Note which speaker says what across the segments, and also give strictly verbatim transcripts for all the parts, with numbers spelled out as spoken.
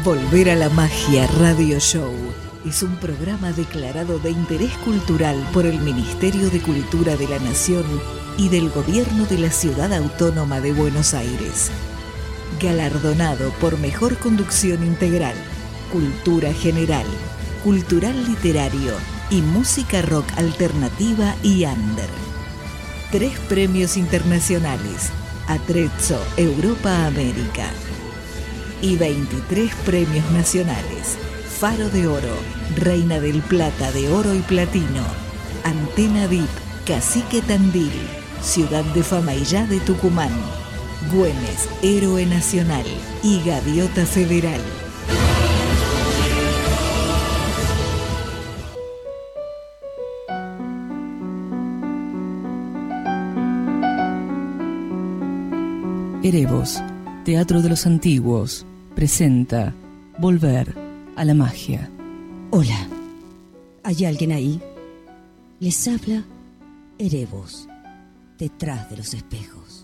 Speaker 1: Volver a la Magia Radio Show es un programa declarado de interés cultural por el Ministerio de Cultura de la Nación y del Gobierno de la Ciudad Autónoma de Buenos Aires. Galardonado por Mejor Conducción Integral, Cultura General, Cultural Literario y Música Rock Alternativa y Under. Tres premios internacionales, Atrezzo Europa América. Y veintitrés premios nacionales, Faro de Oro, Reina del Plata de Oro y Platino, Antena D I P, Cacique Tandil, Ciudad de Famaillá de Tucumán, Güemes, Héroe Nacional y Gaviota Federal.
Speaker 2: Erebos, Teatro de los Antiguos, presenta Volver a la Magia.
Speaker 3: Hola, ¿hay alguien ahí? Les habla Erebos, detrás de los espejos.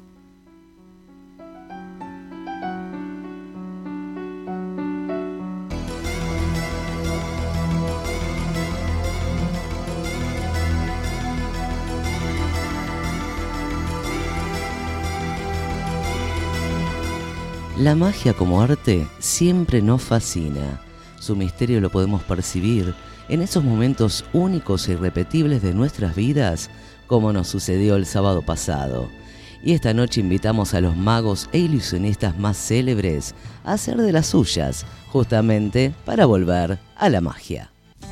Speaker 4: La magia como arte siempre nos fascina. Su misterio lo podemos percibir en esos momentos únicos e irrepetibles de nuestras vidas, como nos sucedió el sábado pasado. Y esta noche invitamos a los magos e ilusionistas más célebres a hacer de las suyas, justamente para volver a la magia.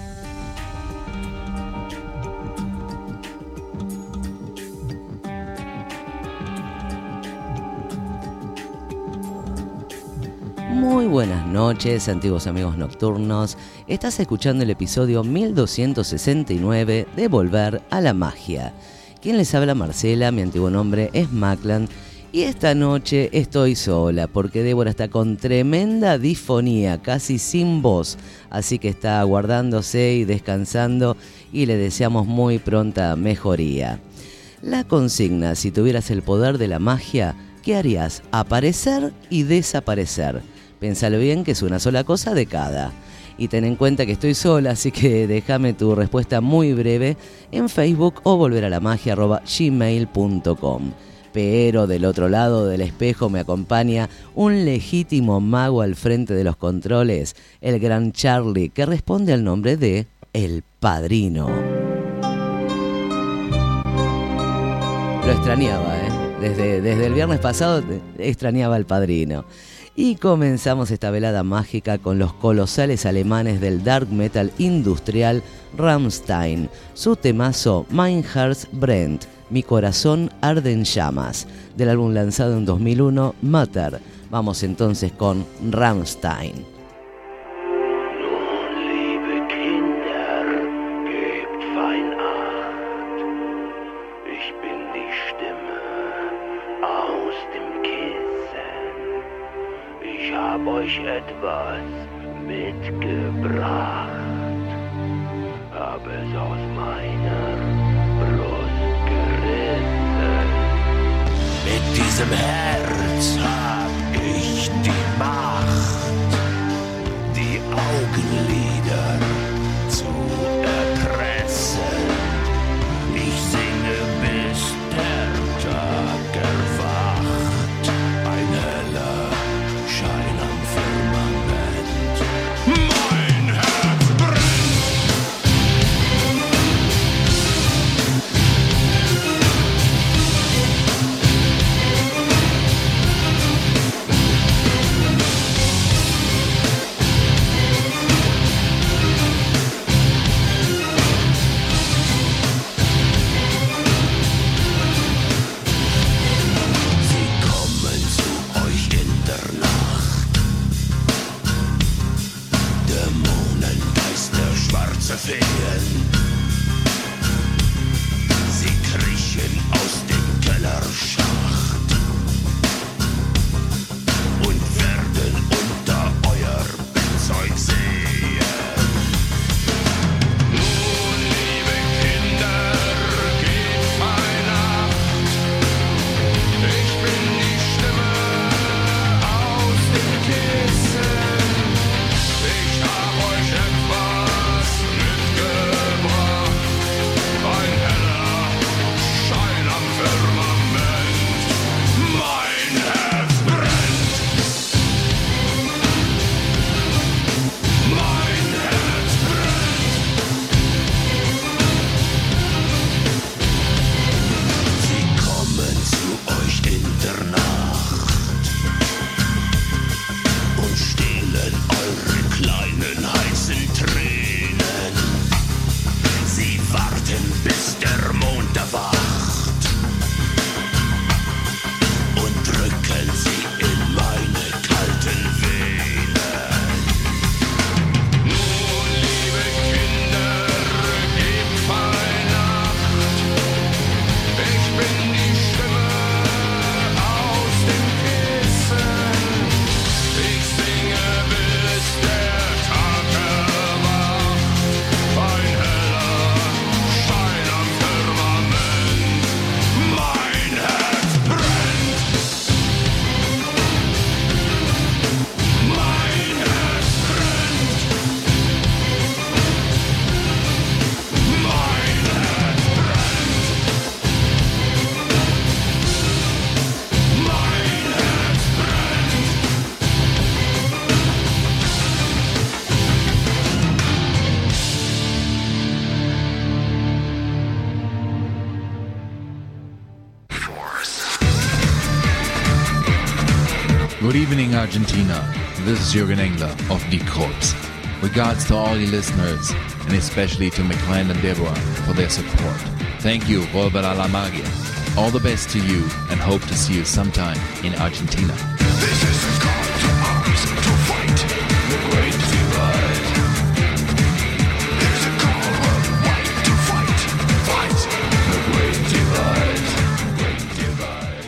Speaker 4: Muy buenas noches, antiguos amigos nocturnos. Estás escuchando el episodio mil doscientos sesenta y nueve de Volver a la Magia. Quien les habla, Marcela, mi antiguo nombre es Maclan. Y esta noche estoy sola porque Débora está con tremenda disfonía, casi sin voz. Así que está aguardándose y descansando y le deseamos muy pronta mejoría. La consigna: si tuvieras el poder de la magia, ¿qué harías? Aparecer y desaparecer. Pénsalo bien, que es una sola cosa de cada. Y ten en cuenta que estoy sola, así que déjame tu respuesta muy breve en Facebook o volveralamagia arroba gmail punto com. Pero del otro lado del espejo me acompaña un legítimo mago al frente de los controles, el gran Charlie, que responde al nombre de El Padrino. Lo extrañaba, ¿eh? Desde, desde el viernes pasado extrañaba al Padrino. Y comenzamos esta velada mágica con los colosales alemanes del dark metal industrial Rammstein, su temazo Mein Herz brennt, Mi corazón arde en llamas, del álbum lanzado en dos mil uno, Matter. Vamos entonces con Rammstein.
Speaker 5: Ich hab euch etwas mitgebracht, hab es aus meiner Brust gerissen. Mit diesem Herz hab ich die Macht, die Augenlider zu erpressen. Ich singe, bis der Tag erwacht, ein heller Schein am Firmament. Mein Herz brennt!
Speaker 6: Good evening, Argentina. This is Jürgen Engler of Die Krupps. Regards to all your listeners, and especially to McLean and Deborah for their support. Thank you, Volver a la Magia. All the best to you, and hope to see you sometime in Argentina.
Speaker 5: This is a call to arms to fight the great divide. There's a call of white to fight, fight the great divide, great divide.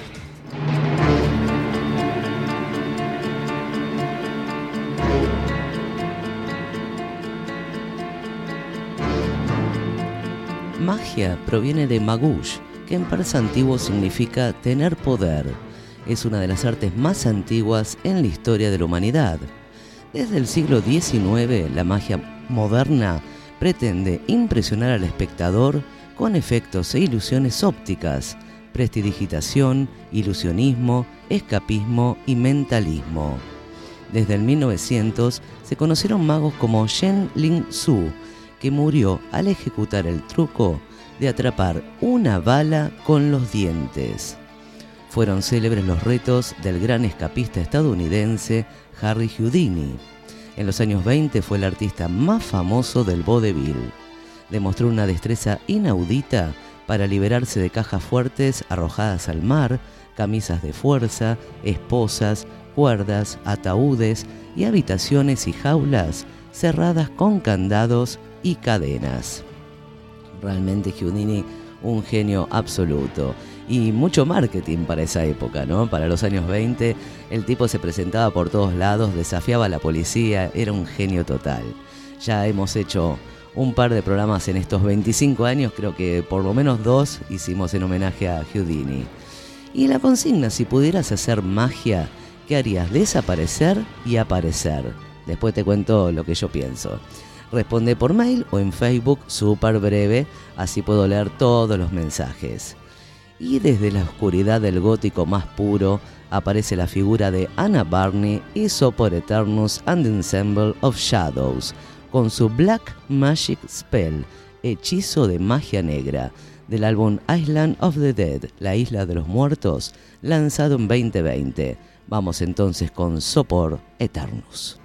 Speaker 4: Magia proviene de magush, que en persa antiguo significa tener poder. Es una de las artes más antiguas en la historia de la humanidad. Desde el siglo diecinueve, la magia moderna pretende impresionar al espectador con efectos e ilusiones ópticas, prestidigitación, ilusionismo, escapismo y mentalismo. Desde el mil novecientos se conocieron magos como Shen Ling Su, que murió al ejecutar el truco de atrapar una bala con los dientes. Fueron célebres los retos del gran escapista estadounidense Harry Houdini. En los años veinte fue el artista más famoso del vodevil. Demostró una destreza inaudita para liberarse de cajas fuertes arrojadas al mar, camisas de fuerza, esposas, cuerdas, ataúdes y habitaciones y jaulas cerradas con candados y cadenas. Realmente Houdini, un genio absoluto. Y mucho marketing para esa época, ¿no? Para los años veinte, el tipo se presentaba por todos lados, desafiaba a la policía, era un genio total. Ya hemos hecho un par de programas en estos veinticinco años, creo que por lo menos dos hicimos en homenaje a Houdini. Y la consigna, si pudieras hacer magia, ¿qué harías? Desaparecer y aparecer. Después te cuento lo que yo pienso. Responde por mail o en Facebook, súper breve, así puedo leer todos los mensajes. Y desde la oscuridad del gótico más puro aparece la figura de Anna Barney y Sopor Eternus and Ensemble of Shadows, con su Black Magic Spell, hechizo de magia negra, del álbum Island of the Dead, la isla de los muertos, lanzado en veinte veinte. Vamos entonces con Sopor Eternus.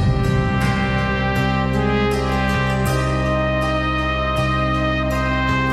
Speaker 5: Thank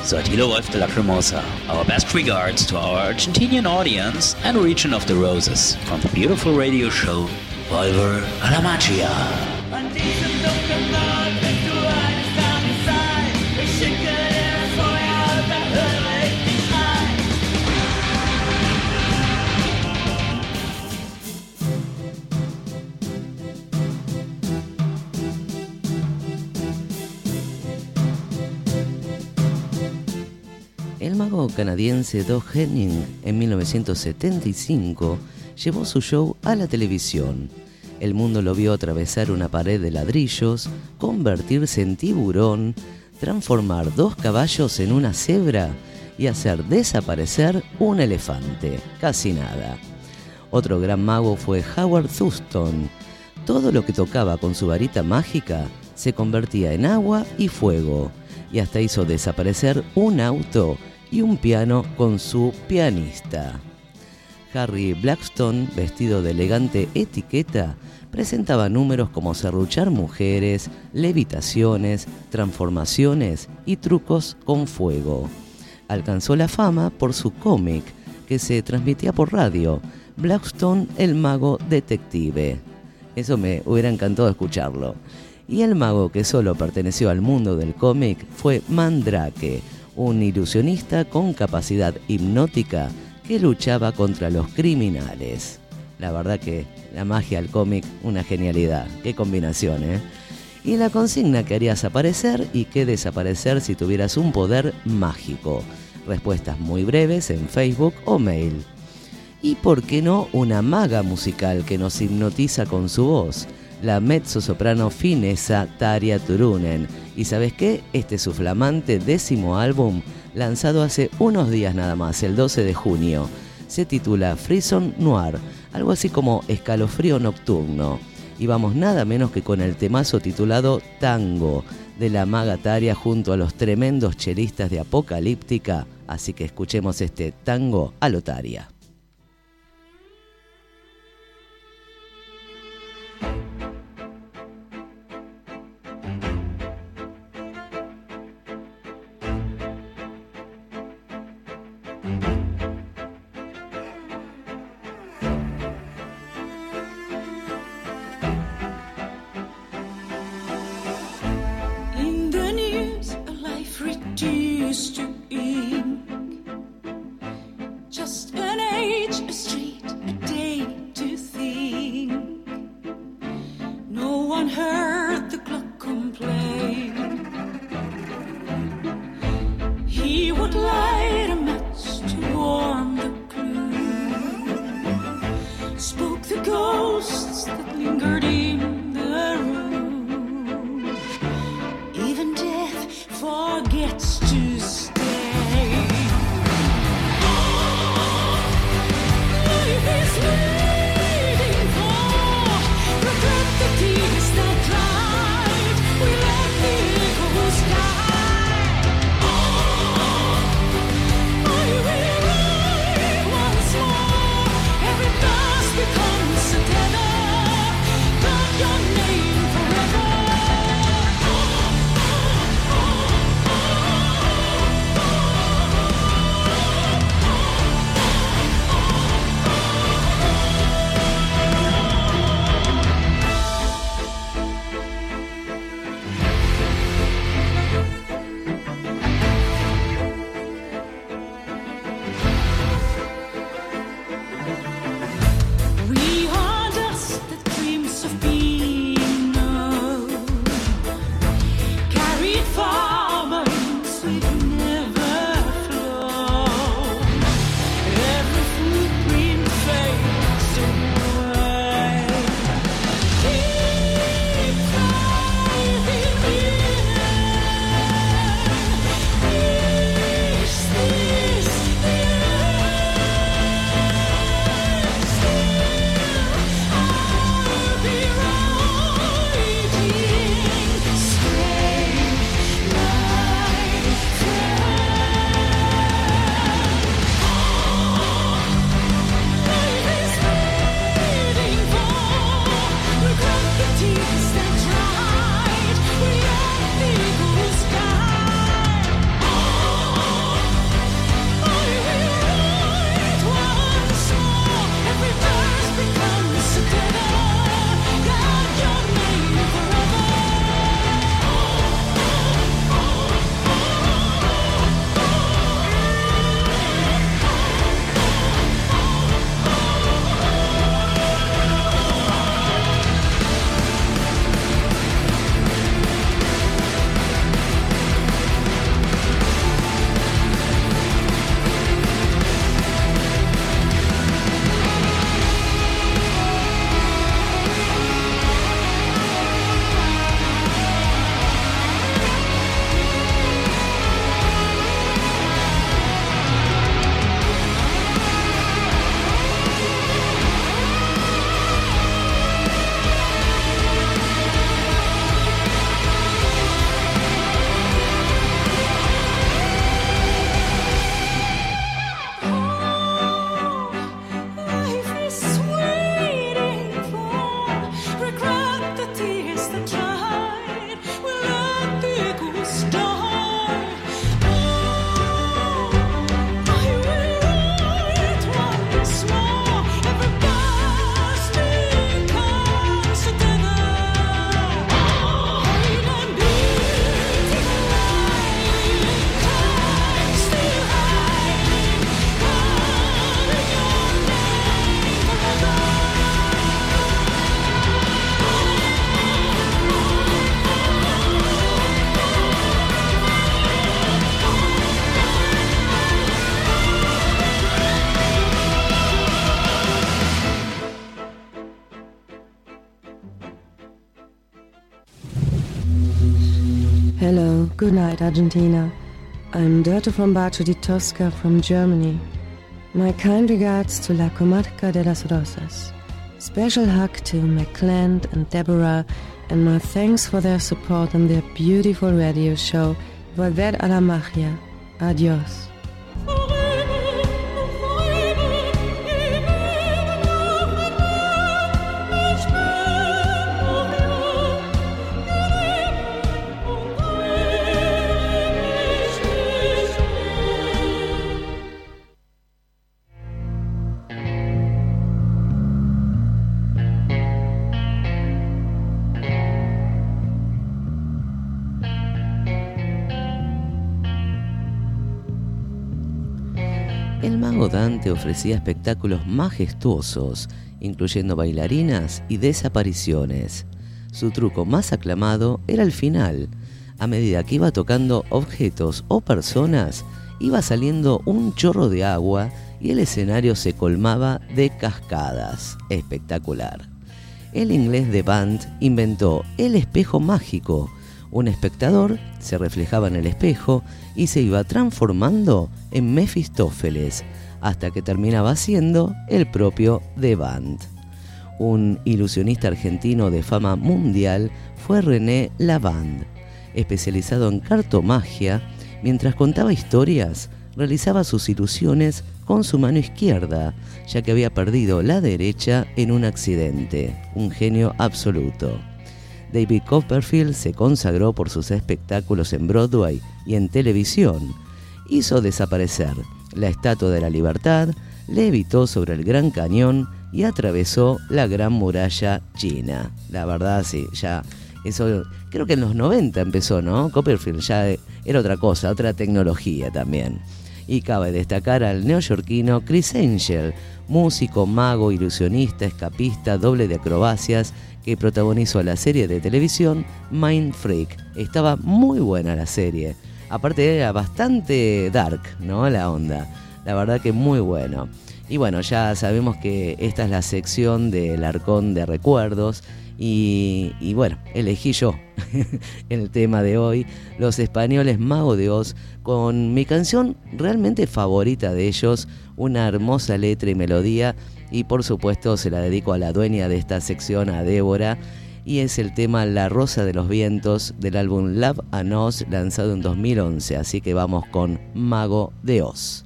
Speaker 7: Sortilo Wolf de Lacrimosa. Our best regards to our Argentinian audience and region of the Roses from the beautiful radio show Volver a la Magia.
Speaker 4: El mago canadiense Doug Henning en mil novecientos setenta y cinco llevó su show a la televisión. El mundo lo vio atravesar una pared de ladrillos, convertirse en tiburón, transformar dos caballos en una cebra y hacer desaparecer un elefante. Casi nada. Otro gran mago fue Howard Thurston. Todo lo que tocaba con su varita mágica se convertía en agua y fuego, y hasta hizo desaparecer un auto y un piano con su pianista. Harry Blackstone, vestido de elegante etiqueta, presentaba números como serruchar mujeres, levitaciones, transformaciones y trucos con fuego. Alcanzó la fama por su cómic, que se transmitía por radio, Blackstone el mago detective. Eso me hubiera encantado escucharlo. Y el mago que solo perteneció al mundo del cómic fue Mandrake, un ilusionista con capacidad hipnótica que luchaba contra los criminales. La verdad que la magia al cómic, una genialidad. Qué combinación, ¿eh? Y la consigna que harías aparecer y qué desaparecer si tuvieras un poder mágico. Respuestas muy breves en Facebook o mail. Y por qué no una maga musical que nos hipnotiza con su voz, la mezzosoprano finesa Tarja Turunen. ¿Y sabes qué? Este es su flamante décimo álbum, lanzado hace unos días nada más, el doce de junio. Se titula Frisson Noir, algo así como escalofrío nocturno. Y vamos nada menos que con el temazo titulado Tango, de la maga Tarja junto a los tremendos chelistas de Apocalíptica. Así que escuchemos este tango a lo Tarja.
Speaker 8: Your Hello, good night, Argentina. I'm Dörte von Bacio di Tosca from Germany. My kind regards to La Comarca de las Rosas. Special hug to McClend and Deborah, and my thanks for their support on their beautiful radio show, Volver a la Magia. Adiós.
Speaker 4: El mago Dante ofrecía espectáculos majestuosos, incluyendo bailarinas y desapariciones. Su truco más aclamado era el final. A medida que iba tocando objetos o personas, iba saliendo un chorro de agua y el escenario se colmaba de cascadas. Espectacular. El inglés de Band inventó el espejo mágico. Un espectador se reflejaba en el espejo y se iba transformando en Mefistófeles, hasta que terminaba siendo el propio The Band. Un ilusionista argentino de fama mundial fue René Lavand. Especializado en cartomagia, mientras contaba historias, realizaba sus ilusiones con su mano izquierda, ya que había perdido la derecha en un accidente. Un genio absoluto. David Copperfield se consagró por sus espectáculos en Broadway y en televisión. Hizo desaparecer la Estatua de la Libertad, levitó sobre el Gran Cañón y atravesó la Gran Muralla China. La verdad, sí, ya eso creo que en los noventa empezó, ¿no? Copperfield ya era otra cosa, otra tecnología también. Y cabe destacar al neoyorquino Chris Angel, músico, mago, ilusionista, escapista, doble de acrobacias, que protagonizó la serie de televisión Mind Freak. Estaba muy buena la serie. Aparte era bastante dark, ¿no? La onda. La verdad que muy bueno. Y bueno, ya sabemos que esta es la sección del Arcón de Recuerdos. Y, y bueno, elegí yo el tema de hoy, Los Españoles Mago de Oz, con mi canción realmente favorita de ellos, una hermosa letra y melodía, y por supuesto se la dedico a la dueña de esta sección, a Débora, y es el tema La Rosa de los Vientos del álbum Love and Oz, lanzado en dos mil once, así que vamos con Mago de Oz.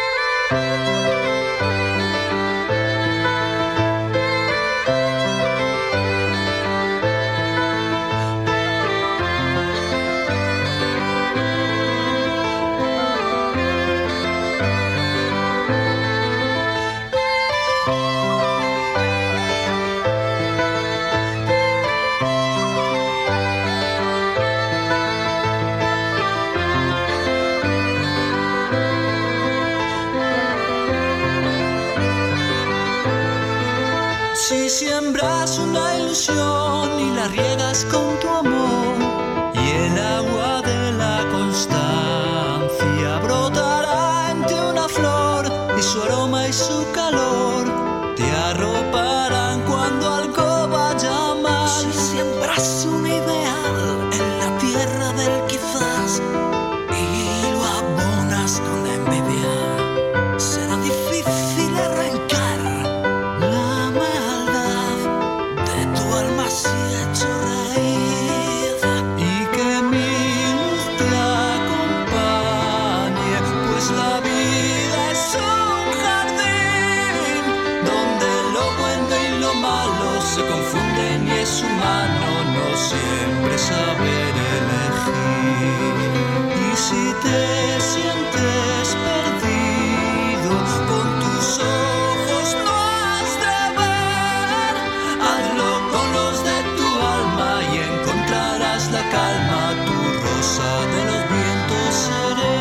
Speaker 9: Si siembras una ilusión y la riegas con tu amor, y el agua de la constancia brotará en ti una flor, y su aroma y su calor te arroparán cuando algo vaya mal. Si siembras un ideal en la tierra del quizás y lo abonas con envidia, será difícil arrancar la maldad de tu alma si hecho raíz, y que mi luz te acompañe, pues la vida es un jardín donde lo bueno y lo malo se confunden, y es humano no siempre saber elegir. Y si te sientes perdido, con tus ojos no has de ver, hazlo con los de tu alma y encontrarás la calma, tu rosa de los vientos seré.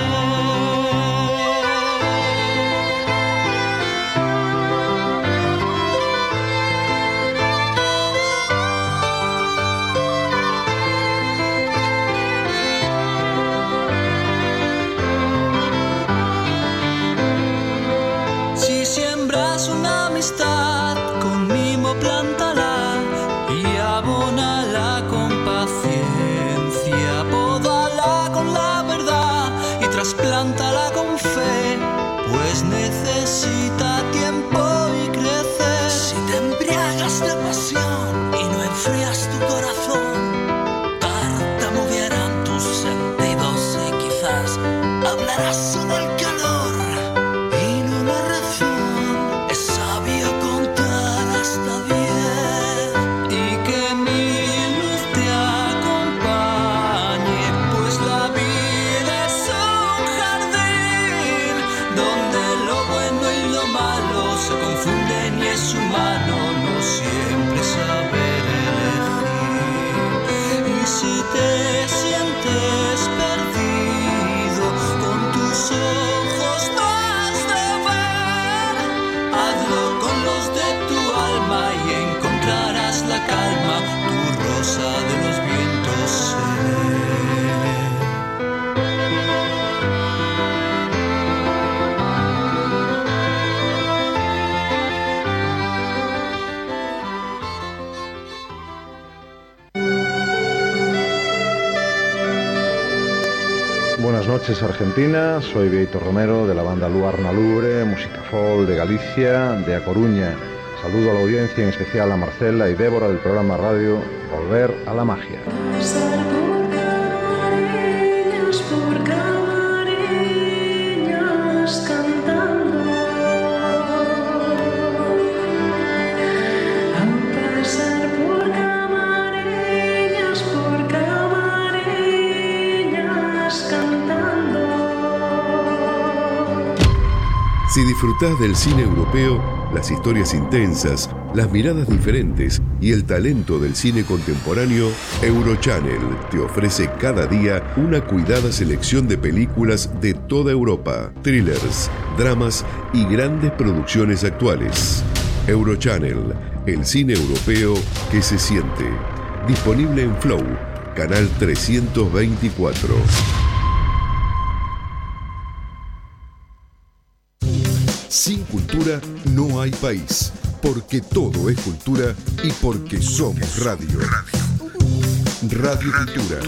Speaker 9: Si siembras una amistad, con mimo plántala y abónala con paciencia, poda enfrías tu corazón, tartamudearán tus sentidos y quizás hablarás solo el calor y no la razón. Es sabio contar hasta diez y que mi luz te acompañe, pues la vida es un jardín donde lo bueno y lo malo se confunden y es humano no siempre saber elegir. Y si te sientes perdido, con tus ojos no has de ver, hazlo con los de tu alma y encontrarás la calma, tu rosa de los vientos seré.
Speaker 10: Buenas noches Argentina, soy Vieito Romero de la banda Luarna Lubre, música folk de Galicia, de A Coruña. Saludo a la audiencia, en especial a Marcela y Débora del programa radio Volver a la Magia.
Speaker 11: Pasar por camareñas, por camareñas cantando. Al pasar por camareñas, por camareñas cantando.
Speaker 12: Si disfrutás del cine europeo, las historias intensas, las miradas diferentes y el talento del cine contemporáneo, Eurochannel te ofrece cada día una cuidada selección de películas de toda Europa, thrillers, dramas y grandes producciones actuales. Eurochannel, el cine europeo que se siente. Disponible en Flow, canal trescientos veinticuatro. Sin cultura no hay país, porque todo es cultura y porque somos radio. Radio Cultura.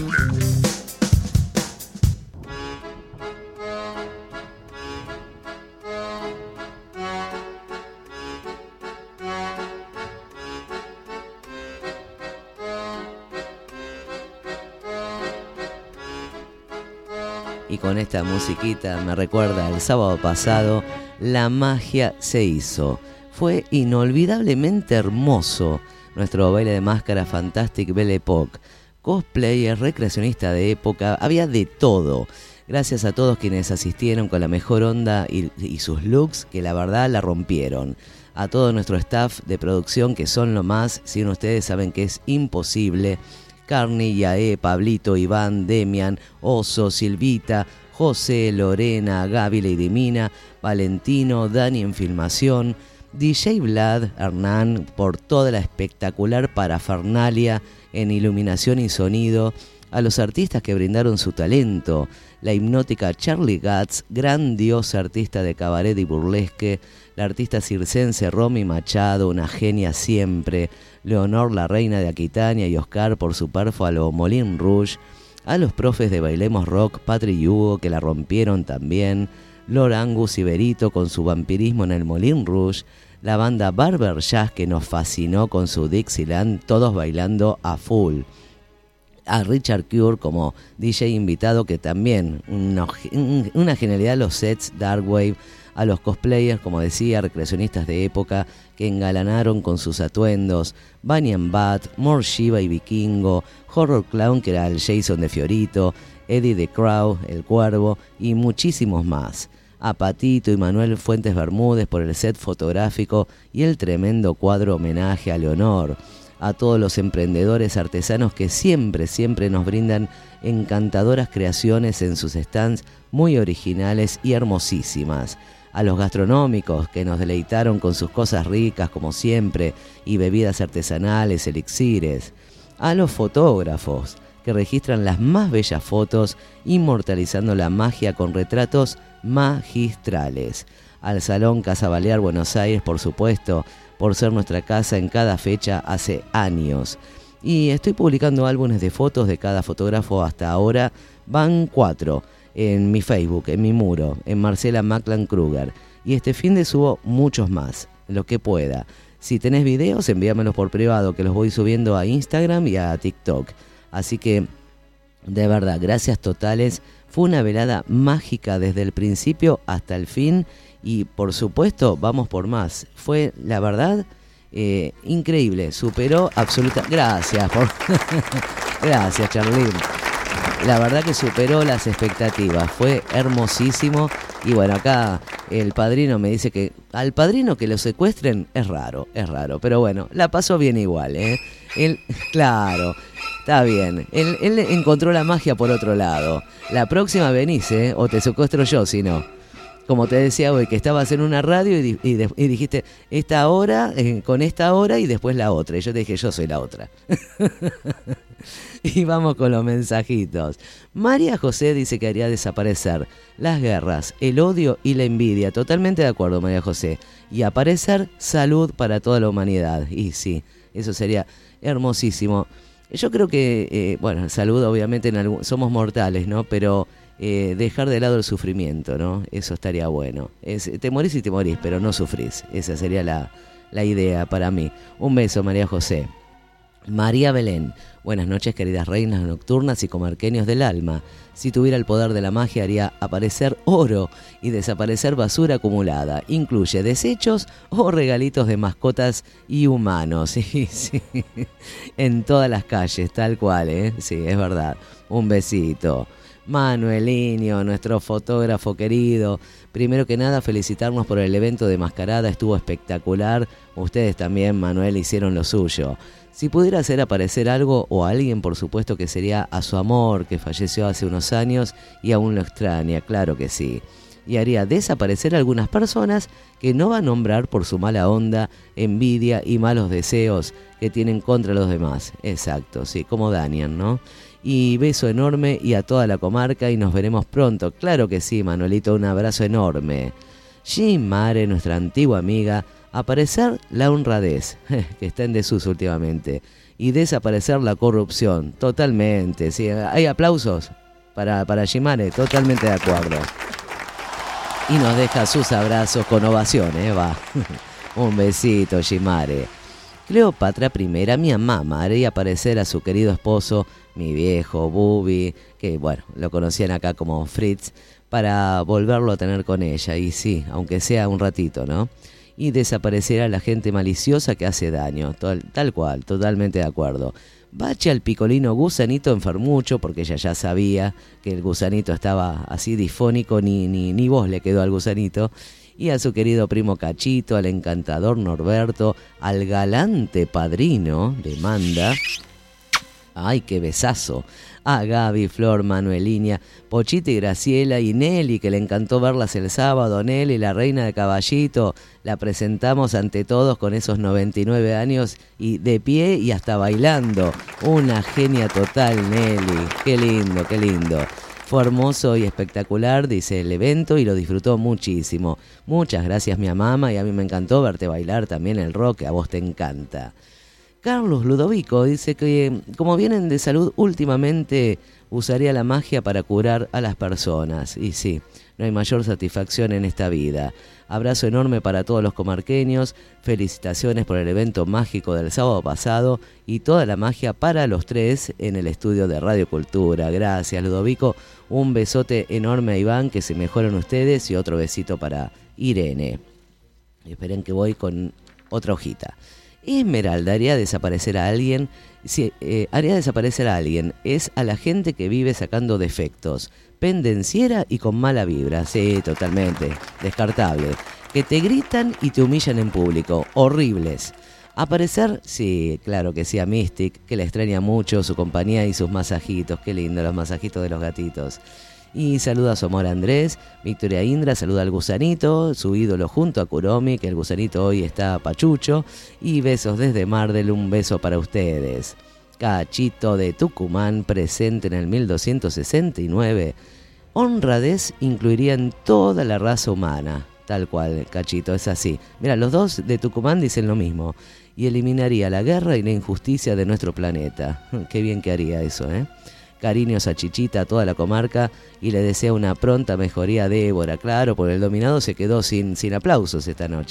Speaker 4: Y con esta musiquita me recuerda el sábado pasado, la magia se hizo. Fue inolvidablemente hermoso nuestro baile de máscara Fantastic Belle Époque. Cosplayers, recreacionistas de época, había de todo. Gracias a todos quienes asistieron con la mejor onda y, y sus looks que la verdad la rompieron. A todo nuestro staff de producción que son lo más, sin ustedes saben que es imposible. Carni, Yaé, Pablito, Iván, Demian, Oso, Silvita, José, Lorena, Gaby, Lady Mina, Valentino, Dani en filmación, D J Vlad, Hernán, por toda la espectacular parafernalia en iluminación y sonido, a los artistas que brindaron su talento, la hipnótica Charlie Gatz, grandiosa artista de cabaret y burlesque, la artista circense Romy Machado, una genia siempre, Leonor, la reina de Aquitania, y Oscar por su pérfalo Moulin Rouge, a los profes de Bailemos Rock, Patri y Hugo, que la rompieron también, Lord Angus y Berito con su vampirismo en el Moulin Rouge, la banda Barber Jazz que nos fascinó con su Dixieland, todos bailando a full, a Richard Cure como D J invitado, que también una, una genialidad los sets Darkwave, a los cosplayers, como decía, recreacionistas de época que engalanaron con sus atuendos, Bunny and Bat, More Shiva y Vikingo, Horror Clown que era el Jason de Fiorito, Eddie the Crow, el Cuervo y muchísimos más. A Patito y Manuel Fuentes Bermúdez por el set fotográfico y el tremendo cuadro homenaje a Leonor. A todos los emprendedores artesanos que siempre, siempre nos brindan encantadoras creaciones en sus stands muy originales y hermosísimas. A los gastronómicos que nos deleitaron con sus cosas ricas como siempre y bebidas artesanales, elixires. A los fotógrafos que registran las más bellas fotos inmortalizando la magia con retratos magistrales. Al Salón Casa Balear Buenos Aires, por supuesto, por ser nuestra casa en cada fecha hace años. Y estoy publicando álbumes de fotos de cada fotógrafo hasta ahora. Van cuatro en mi Facebook, en mi muro, en Marcela Maclan Kruger. Y este fin de subo muchos más, lo que pueda. Si tenés videos, envíamelos por privado, que los voy subiendo a Instagram y a TikTok. Así que, de verdad, gracias totales. Fue una velada mágica desde el principio hasta el fin. Y, por supuesto, vamos por más. Fue, la verdad, eh, increíble. Superó absoluta... Gracias, por... Gracias, Charlene. La verdad que superó las expectativas. Fue hermosísimo. Y bueno, acá el padrino me dice que al padrino que lo secuestren es raro, es raro. Pero bueno, la pasó bien igual, ¿eh? Él, claro, está bien. Él, él encontró la magia por otro lado. La próxima venís, ¿eh? O te secuestro yo, si no. Como te decía hoy, que estabas en una radio y, y, de, y dijiste esta hora, eh, con esta hora y después la otra. Y yo te dije, yo soy la otra. Y vamos con los mensajitos. María José dice que haría desaparecer las guerras, el odio y la envidia. Totalmente de acuerdo, María José. Y aparecer salud para toda la humanidad. Y sí, eso sería hermosísimo. Yo creo que, eh, bueno, salud obviamente en algún, somos mortales, ¿no? Pero eh, dejar de lado el sufrimiento, ¿no? Eso estaría bueno. Es, te morís y te morís, pero no sufrís. Esa sería la, la idea para mí. Un beso, María José. María Belén. Buenas noches, queridas reinas nocturnas y comarqueños del alma. Si tuviera el poder de la magia, haría aparecer oro y desaparecer basura acumulada. Incluye desechos o regalitos de mascotas y humanos. Sí, sí. En todas las calles, tal cual, ¿eh? Sí, es verdad. Un besito. Manuelinho, nuestro fotógrafo querido. Primero que nada, felicitarnos por el evento de Mascarada. Estuvo espectacular. Ustedes también, Manuel, hicieron lo suyo. Si pudiera hacer aparecer algo o alguien, por supuesto que sería a su amor, que falleció hace unos años y aún lo extraña, claro que sí. Y haría desaparecer algunas personas que no va a nombrar por su mala onda, envidia y malos deseos que tienen contra los demás. Exacto, sí, como Daniel, ¿no? Y beso enorme y a toda la comarca y nos veremos pronto. Claro que sí, Manuelito, un abrazo enorme. Jim Mare, nuestra antigua amiga, aparecer la honradez, que está en desuso últimamente, y desaparecer la corrupción, totalmente, sí, hay aplausos para, para Jimare, totalmente de acuerdo. Y nos deja sus abrazos con ovaciones, va. Un besito, Jimare. Cleopatra primera, mi mamá, haría aparecer a su querido esposo, mi viejo Bubi, que bueno, lo conocían acá como Fritz, para volverlo a tener con ella, y sí, aunque sea un ratito, ¿no? Y desaparecerá la gente maliciosa que hace daño, tal, tal cual, totalmente de acuerdo. Bache al picolino gusanito enfermucho, porque ella ya sabía que el gusanito estaba así difónico, ni, ni, ni voz le quedó al gusanito. Y a su querido primo Cachito, al encantador Norberto, al galante padrino de Manda. ¡Ay, qué besazo! A Gaby, Flor, Manueliña, Pochita y Graciela y Nelly, que le encantó verlas el sábado. Nelly, la reina de Caballito, la presentamos ante todos con esos noventa y nueve años y de pie y hasta bailando. Una genia total, Nelly. Qué lindo, qué lindo. Fue hermoso y espectacular, dice el evento, y lo disfrutó muchísimo. Muchas gracias, mi mamá, y a mí me encantó verte bailar también el rock, que a vos te encanta. Carlos Ludovico dice que, como vienen de salud últimamente, usaría la magia para curar a las personas. Y sí, no hay mayor satisfacción en esta vida. Abrazo enorme para todos los comarqueños, felicitaciones por el evento mágico del sábado pasado y toda la magia para los tres en el estudio de Radio Cultura. Gracias, Ludovico. Un besote enorme a Iván, que se mejoren ustedes, y otro besito para Irene. Esperen que voy con otra hojita. Esmeralda, haría desaparecer a alguien. Sí, eh, haría desaparecer a alguien. Es a la gente que vive sacando defectos, pendenciera y con mala vibra. Sí, totalmente, descartable. Que te gritan y te humillan en público, horribles. Aparecer, sí, claro que sí, a Mystic, que le extraña mucho su compañía y sus masajitos. Qué lindo, los masajitos de los gatitos. Y saluda a su amor Andrés. Victoria Indra saluda al gusanito, su ídolo junto a Kuromi, que el gusanito hoy está pachucho. Y besos desde Mardel, un beso para ustedes. Cachito de Tucumán, presente en el mil doscientos sesenta y nueve. Honradez incluiría en toda la raza humana. Tal cual, Cachito, es así. Mira, los dos de Tucumán dicen lo mismo. Y eliminaría la guerra y la injusticia de nuestro planeta. Qué bien que haría eso, ¿eh? Cariños a Chichita, a toda la comarca, y le desea una pronta mejoría a Débora. Claro, porque el dominado se quedó sin, sin aplausos esta noche.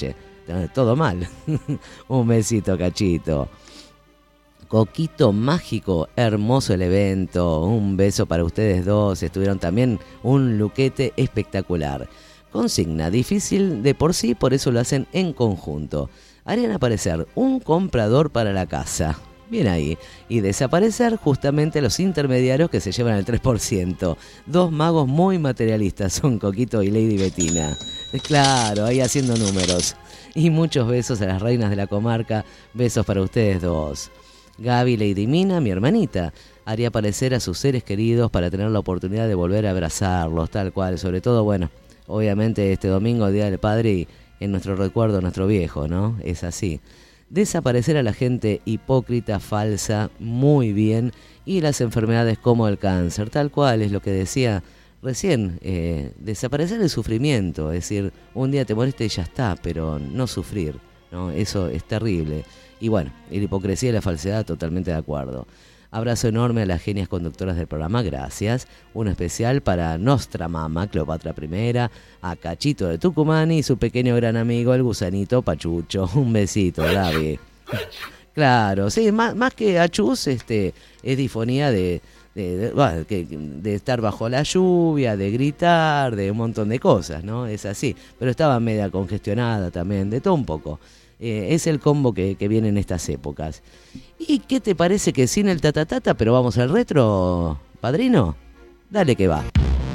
Speaker 4: todo mal. Un besito, Cachito. Coquito mágico, hermoso el evento. Un beso para ustedes dos. Estuvieron también un luquete espectacular. Consigna difícil de por sí, por eso lo hacen en conjunto. Harían aparecer un comprador para la casa. Bien ahí. Y desaparecer justamente los intermediarios que se llevan el tres por ciento. Dos magos muy materialistas son Coquito y Lady Bettina. Claro, ahí haciendo números. Y muchos besos a las reinas de la comarca. Besos para ustedes dos. Gaby Lady Mina, mi hermanita, haría aparecer a sus seres queridos para tener la oportunidad de volver a abrazarlos, tal cual. Sobre todo, bueno, obviamente este domingo, Día del Padre, y en nuestro recuerdo, nuestro viejo, ¿no? Es así. Desaparecer a la gente hipócrita, falsa, muy bien, y las enfermedades como el cáncer, tal cual es lo que decía recién, eh, desaparecer el sufrimiento, es decir, un día te moriste y ya está, pero no sufrir, ¿no? Eso es terrible. Y bueno, y la hipocresía y la falsedad, totalmente de acuerdo. Abrazo enorme a las genias conductoras del programa, gracias. Uno especial para Nostra Mama, Cleopatra primera, a Cachito de Tucumán y su pequeño gran amigo, el gusanito Pachucho. Un besito, Gaby. Claro, sí, más, más que Achus, este, es difonía de, de, de, bueno, que, de estar bajo la lluvia, de gritar, de un montón de cosas, ¿no? Es así. Pero estaba media congestionada también, de todo un poco. Eh, es el combo que, que viene en estas épocas. ¿Y qué te parece que sin el tatatata, pero vamos al retro, padrino? Dale que va.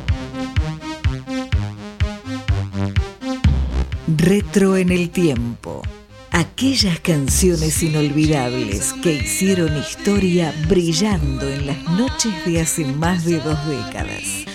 Speaker 1: Retro en el tiempo. Aquellas canciones inolvidables que hicieron historia brillando en las noches de hace más de dos décadas.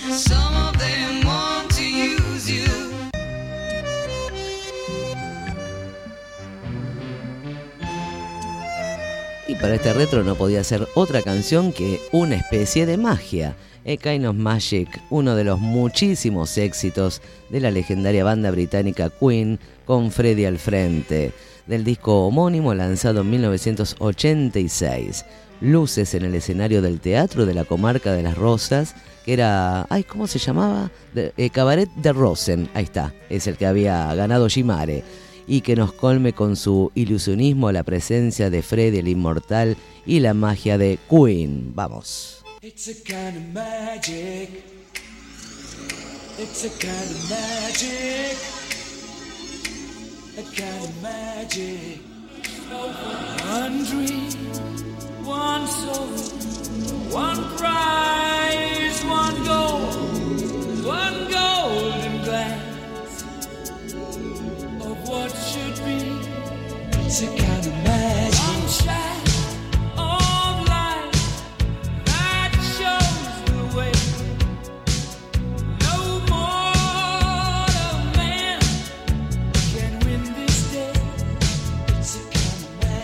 Speaker 4: Y para este retro no podía ser otra canción que una especie de magia. A Kind of Magic, uno de los muchísimos éxitos de la legendaria banda británica Queen, con Freddie al frente, del disco homónimo lanzado en mil novecientos ochenta y seis. Luces en el escenario del Teatro de la Comarca de las Rosas, que era... ay, ¿cómo se llamaba? De, eh, Cabaret de Rosen, ahí está, es el que había ganado Gimare. Y que nos colme con su ilusionismo la presencia de Freddie el inmortal y la magia de Queen. Vamos.
Speaker 9: It's a kind of magic. It's a kind of magic. A kind of magic. One dream, one soul, one prize, one goal, one golden glance. What should be? It's a kind of magic. One shine of light that shows the way. No mortal man can win this day. It's a kind of magic.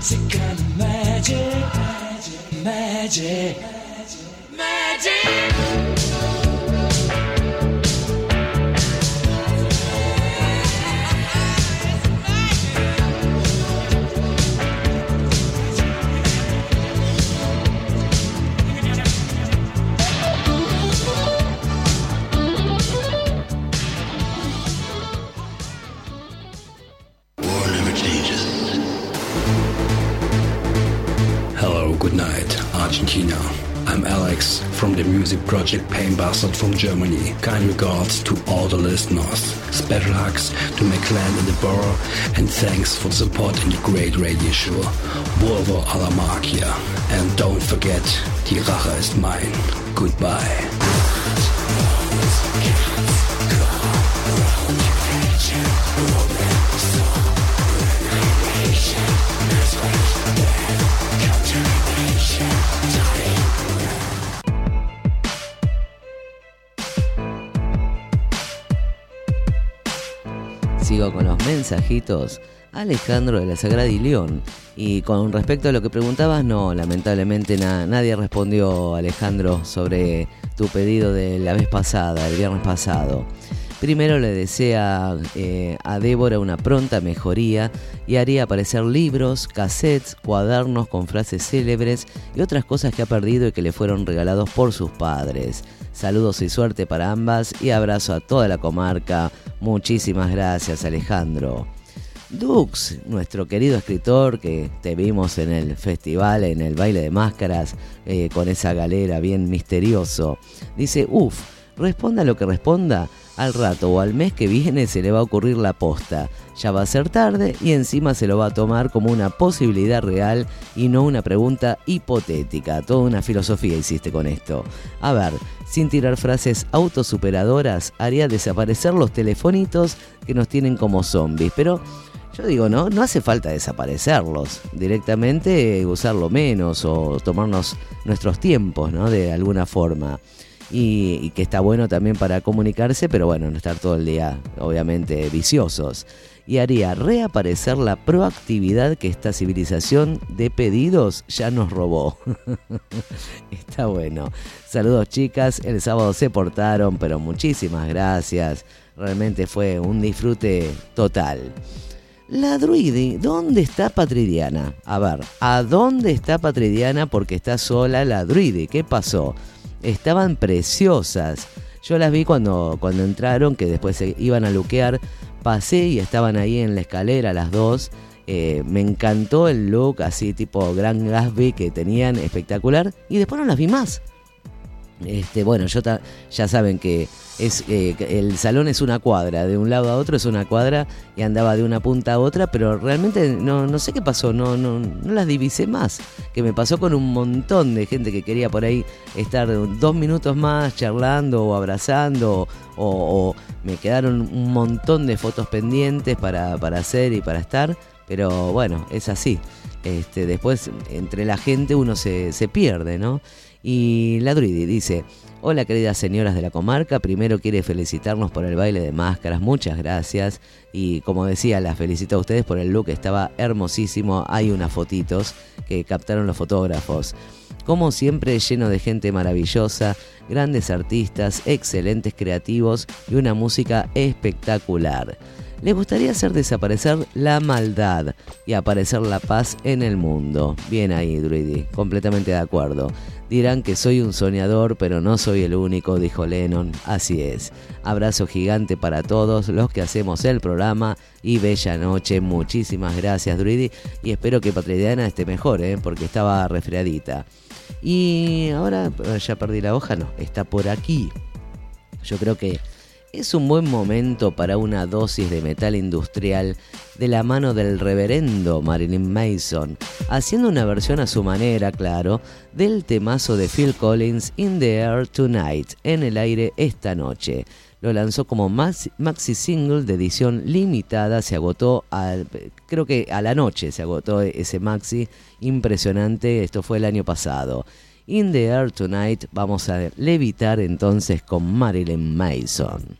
Speaker 9: It's a kind of magic, magic, magic, magic.
Speaker 13: Good night, Argentina. I'm Alex from the music project Pain Bastard from Germany. Kind regards to all the listeners. Special hugs to McLean and the Borough, and thanks for the support in the great radio show Volver a la Magia. And don't forget, die Rache ist mein. Goodbye.
Speaker 4: Sigo con los mensajitos. Alejandro de la Sagrada y León. Y con respecto a lo que preguntabas, no, lamentablemente na- nadie respondió, Alejandro, sobre tu pedido de la vez pasada, el viernes pasado. Primero le desea eh, a Débora una pronta mejoría y haría aparecer libros, cassettes, cuadernos con frases célebres y otras cosas que ha perdido y que le fueron regalados por sus padres. Saludos y suerte para ambas y abrazo a toda la comarca. Muchísimas gracias, Alejandro. Dux, nuestro querido escritor que te vimos en el festival, en el baile de máscaras, eh, con esa galera bien misterioso, dice, uff, responda lo que responda, al rato o al mes que viene se le va a ocurrir la posta. Ya va a ser tarde y encima se lo va a tomar como una posibilidad real y no una pregunta hipotética. Toda una filosofía hiciste con esto. A ver, sin tirar frases autosuperadoras, haría desaparecer los telefonitos que nos tienen como zombies. Pero yo digo, no, no hace falta desaparecerlos. Directamente usarlo menos o tomarnos nuestros tiempos, ¿no? De alguna forma. Y, y que está bueno también para comunicarse, pero bueno, no estar todo el día, obviamente, viciosos. Y haría reaparecer la proactividad que esta civilización de pedidos ya nos robó. Está bueno. Saludos, chicas. El sábado se portaron, pero muchísimas gracias. Realmente fue un disfrute total. La Druidi, ¿dónde está Patridiana? A ver, ¿a dónde está Patridiana? Porque está sola la Druidi. ¿Qué pasó? Estaban preciosas. Yo las vi cuando, cuando entraron, que después se iban a luquear. Pasé y estaban ahí en la escalera las dos. Eh, me encantó el look así tipo Gran Gatsby que tenían, espectacular. Y después no las vi más. Este, bueno, yo ta- ya saben que es eh, el salón es una cuadra, de un lado a otro es una cuadra y andaba de una punta a otra, pero realmente no, no sé qué pasó, no, no, no las divisé más, que me pasó con un montón de gente que quería por ahí estar dos minutos más charlando o abrazando, o, o me quedaron un montón de fotos pendientes para, para hacer y para estar, pero bueno, es así. Este, después entre la gente uno se, se pierde, ¿no? Y la Druidi dice, hola queridas señoras de la comarca, primero quiere felicitarnos por el baile de máscaras, muchas gracias. Y como decía, las felicito a ustedes por el look, estaba hermosísimo, hay unas fotitos que captaron los fotógrafos. Como siempre, lleno de gente maravillosa, grandes artistas, excelentes creativos y una música espectacular. Les gustaría hacer desaparecer la maldad y aparecer la paz en el mundo. Bien ahí, Druidi, completamente de acuerdo. Dirán que soy un soñador, pero no soy el único, dijo Lennon. Así es. Abrazo gigante para todos los que hacemos el programa y bella noche. Muchísimas gracias, Druidi. Y espero que Patridiana esté mejor, ¿eh? Porque estaba resfriadita. Y ahora ya perdí la hoja, no, está por aquí. Yo creo que es un buen momento para una dosis de metal industrial de la mano del reverendo Marilyn Mason, haciendo una versión a su manera, claro, del temazo de Phil Collins, In the Air Tonight, en el aire esta noche. Lo lanzó como maxi, maxi single de edición limitada, se agotó, al, creo que a la noche se agotó ese maxi, impresionante, esto fue el año pasado. In the Air Tonight, vamos a levitar entonces con Marilyn Mason.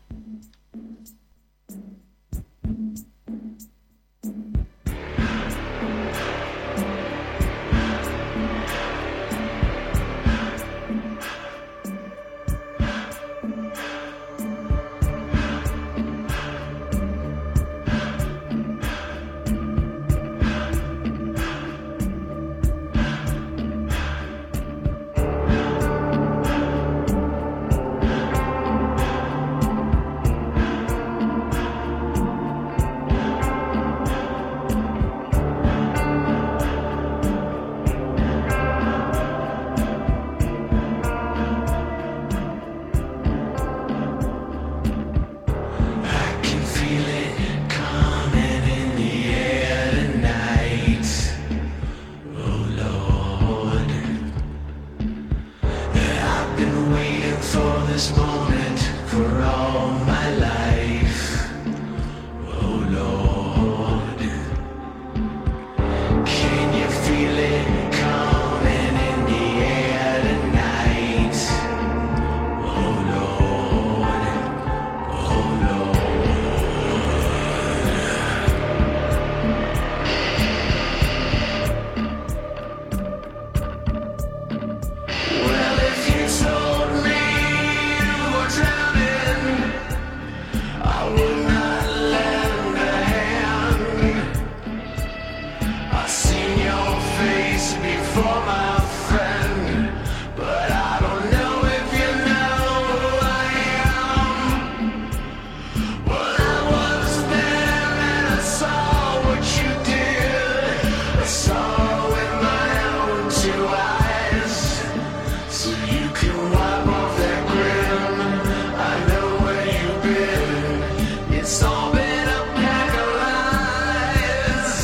Speaker 5: face before my friend, but I don't know if you know who I am. Well, I was there and I saw what you did. I saw with my own two eyes, so you can wipe off that grin. I know where you've been. It's all been a pack of lies,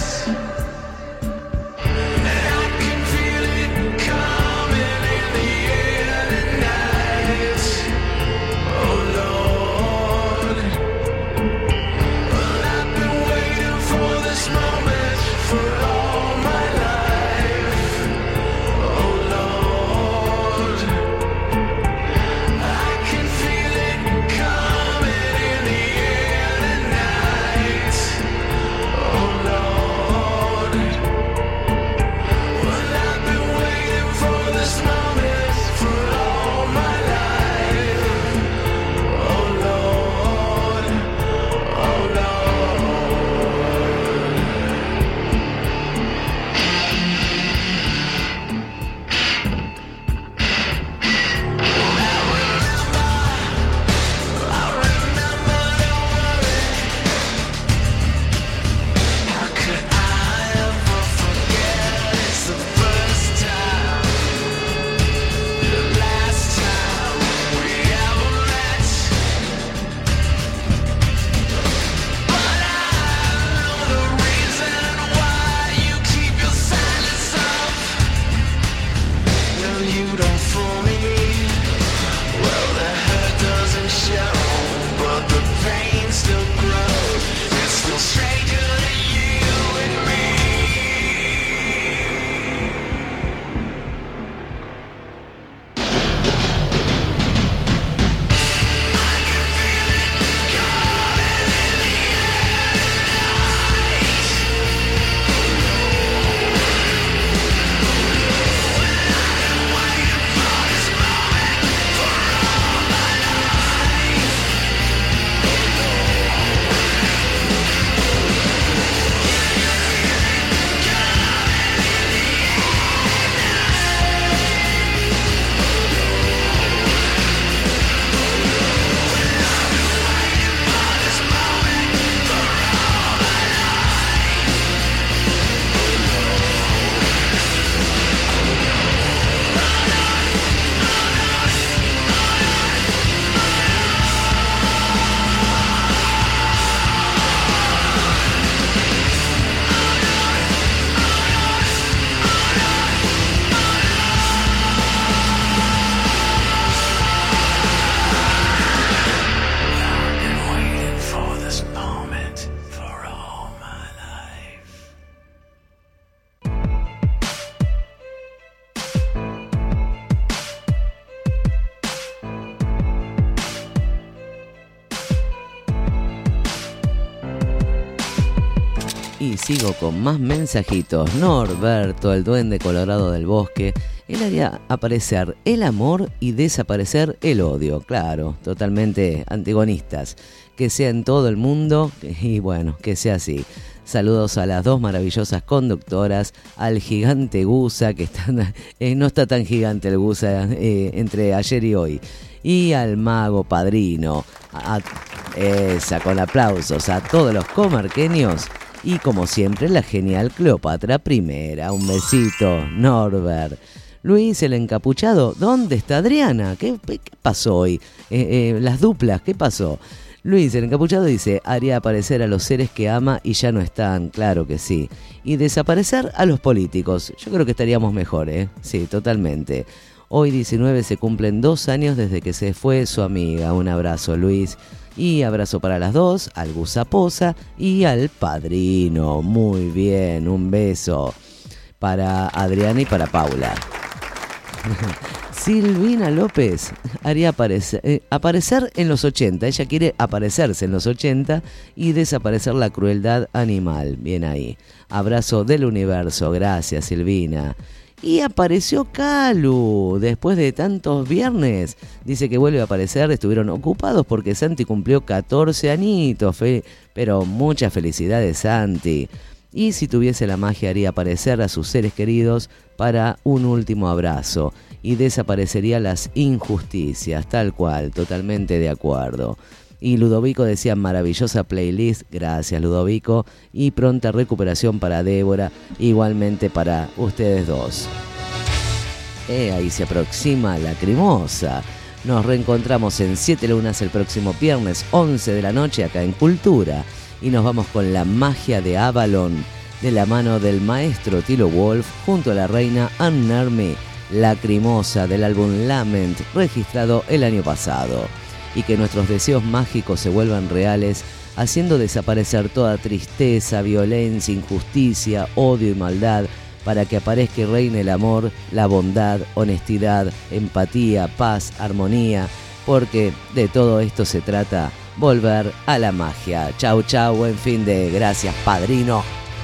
Speaker 5: and I can feel it coming in the air tonight. Oh Lord, well, I've been waiting for this moment for all my life. Oh Lord, I can feel it coming in the air tonight. Oh Lord, well, I've been waiting for this moment for all my life. Oh Lord, oh Lord. How could I ever forget? It's the first time, the last time we ever met. But I know the reason why you keep your silence up. No, you don't fool me. Well, the hurt doesn't show, but the pain still grows. It's still stranger than you and me. I can feel it coming in the air tonight. I've been waiting for this moment for all my life. I've been waiting for this moment for all my life.
Speaker 4: Y sigo con más mensajitos. Norberto, el duende colorado del bosque, él haría aparecer el amor y desaparecer el odio. Claro, totalmente antagonistas. Que sea en todo el mundo y bueno, que sea así. Saludos a las dos maravillosas conductoras, al gigante Gusa, que está, eh, no está tan gigante el Gusa eh, entre ayer y hoy, y al mago padrino, a, esa, con aplausos a todos los comarqueños, y como siempre la genial Cleopatra primera. Un besito, Norbert. Luis, el encapuchado, ¿dónde está Adriana? ¿Qué, qué pasó hoy? Eh, eh, las duplas, ¿qué pasó? Luis, el encapuchado, dice: haría aparecer a los seres que ama y ya no están, claro que sí. Y desaparecer a los políticos. Yo creo que estaríamos mejor, ¿eh? Sí, totalmente. Hoy diecinueve se cumplen dos años desde que se fue su amiga. Un abrazo, Luis. Y abrazo para las dos, al Gusaposa y al padrino. Muy bien, un beso para Adriana y para Paula. Silvina López haría aparecer, eh, aparecer en los ochenta. Ella quiere aparecerse en los ochenta y desaparecer la crueldad animal. Bien ahí. Abrazo del universo. Gracias, Silvina. Y apareció Calu después de tantos viernes. Dice que vuelve a aparecer. Estuvieron ocupados porque Santi cumplió catorce añitos. Fe, pero muchas felicidades, Santi. y si tuviese la magia haría aparecer a sus seres queridos para un último abrazo y desaparecerían las injusticias, tal cual, totalmente de acuerdo. Y Ludovico decía maravillosa playlist, gracias Ludovico, y pronta recuperación para Débora, igualmente para ustedes dos. Eh, ahí se aproxima Lacrimosa. Nos reencontramos en Siete Lunas el próximo viernes, once de la noche, acá en Cultura. Y nos vamos con la magia de Avalon, de la mano del maestro Tilo Wolf, junto a la reina Anne-Nermi, Lacrimosa, del álbum Lament, registrado el año pasado. Y que nuestros deseos mágicos se vuelvan reales, haciendo desaparecer toda tristeza, violencia, injusticia, odio y maldad, para que aparezca y reine el amor, la bondad, honestidad, empatía, paz, armonía, porque de todo esto se trata, volver a la magia. Chau, chau, buen fin de... Gracias, padrino.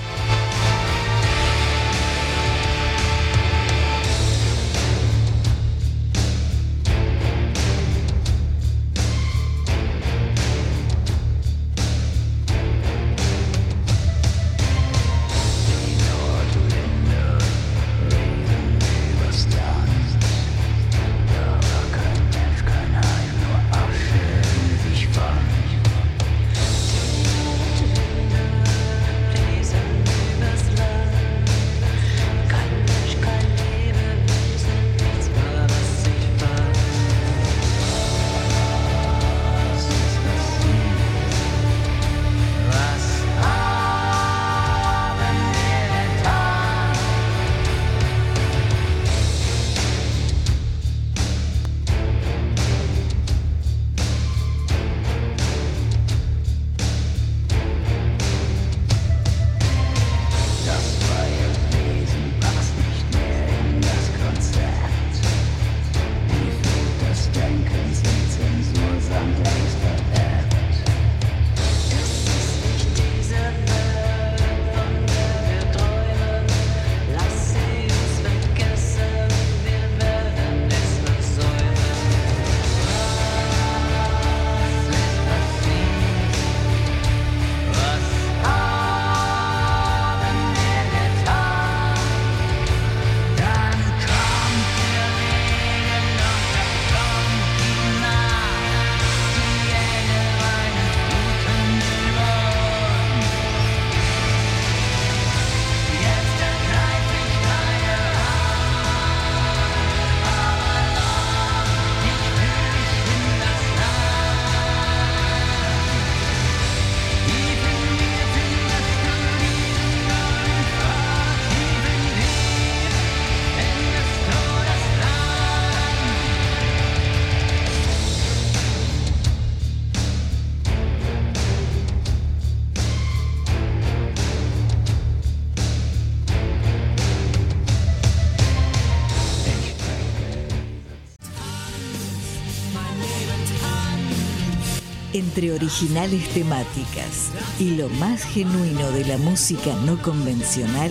Speaker 1: Entre originales temáticas y lo más genuino de la música no convencional,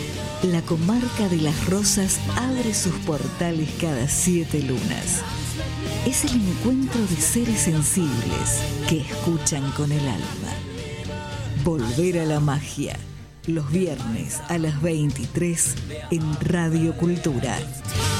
Speaker 1: la comarca de Las Rosas abre sus portales cada siete lunas. Es el encuentro de seres sensibles que escuchan con el alma. Volver a la magia, los viernes a las veintitrés en Radio Cultura.